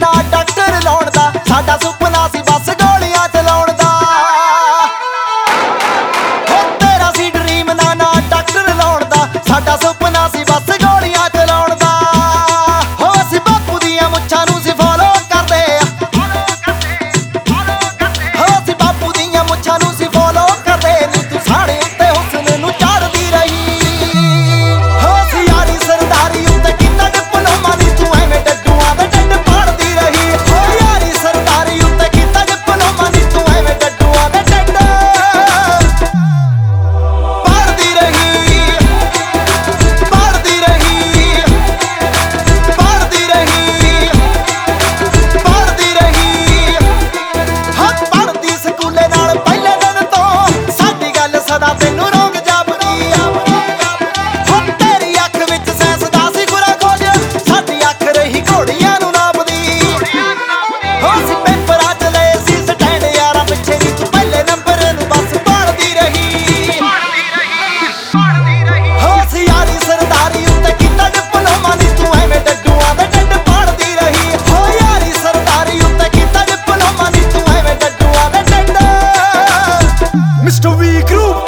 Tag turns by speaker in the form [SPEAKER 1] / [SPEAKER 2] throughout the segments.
[SPEAKER 1] ना डॉक्टर लाउण दा, साडा सुपना सी बस गोलियां चलाउण दा। हो तेरा सी ड्रीम ना डॉक्टर लाउण दा, साडा सुपना सी बस गोलियां चलाउण दा। हो असीं बापू दियां मुच्छां नूं सी फॉलो करदे हो असीं बापू दियां मुच्छां नूं सी फॉलो करदे नी तूं साढ़े उत्ते हुस्न नूं चढ़दी रही। हो असीं यारी सरदारी उत्ते कीता डिप्लोमा नी तूं एवें डड्डूआं दे ढिੱਡ पाड़दी रही। हो यारी सरदारी उत्ते कीता डिप्लोमा नी तूं एवें डड्डूआं दे ढिੱਡ पाड़दी रही पाड़दी रही पाड़दी रही पाड़दी रही। हੱਥ पढ़दी स्कूले नाल पहले दिन तो साडी गल सदा तैनूं रोंग जापदी। हो तेरी अख विच सैंस दा सी खुरा खोज, साडी अख रही घोड़ियां नूं नापदी। हो असीं पेपरां च लए सी स्टैंड यारां पिछे नी तूं पहले नंबर नूं बस पाड़दी रही। हो असीं यारी सरदारी उत्ते कीता डिप्लोमा नी तूं एवें डड्डूआं दे ढिੱਡ पाड़दी रही। हो यारी सरदारी उत्ते कीता डिप्लोमा नी तूं एवें डड्डूआं दे ढिੱਡ।
[SPEAKER 2] Mr. V Group.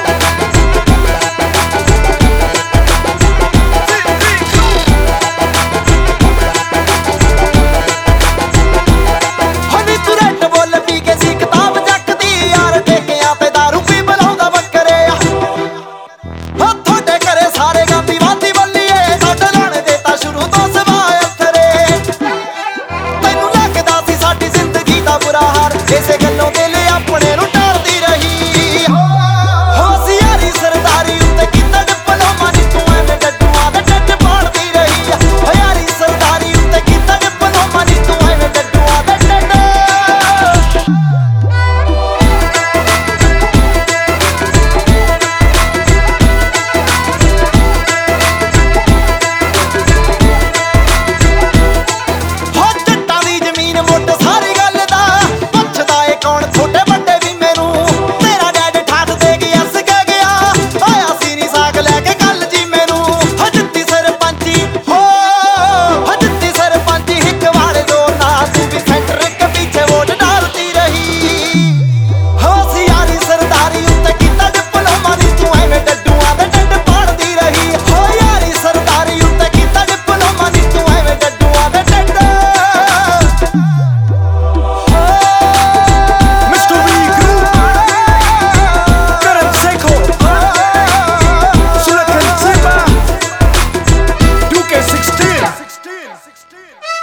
[SPEAKER 1] हो नी तूं रैड बुल पी के सी किताब जकदी, यार ठेकिਆਂ ते दारू पी बुलाਉਂਦਾ ਬੱਕਰੇ ਆ। हो थोड़े घरे सारे गांधी वादी बल्लीए, साडे लाने देता शुरू तो सिवाए अथरे। तैनूं लगदा सी साडी जिंदगी दा बुरा हाल, इसे गल्लों दिल अपने नूं टालदी रही। हो असीं यारी सरदारी उत्ते कीता डिप्लोमा नी तूं एवें डड्डूआं दे ढिੱਡ पाड़दी रही। हो यारी सरदारी उत्ते कीता डिप्लोमा नी तूं एवें डड्डूआं दे ढिੱਡ हो जट्टां दी जमीन मुੱਢ सारी गल दा, पुछदा ਏ कौन छोटे वड्डे भी मैनू। तेरा डैड ठाठ दे गया सक गया, आया सी नी साक लैके गल जी मैनू। हो जित्ती सरपंची हो जित्ती सरपंची हिक वाले जोर नाल, तू भी सेंटर के पीछे वोट डालती रही। हो असीं यारी सरदारी उत्ते कीता डिप्लोमा नी तूं एवें डड्डूआं दे ढिੱਡ पाड़दी रही। हो यारी सरदारी उत्ते कीता डिप्लोमा नी तूं एवें डड्डूआं दे ढिੱਡ
[SPEAKER 2] Mr. V Group. Karan Seiko. Shulakan Simba. 2K16.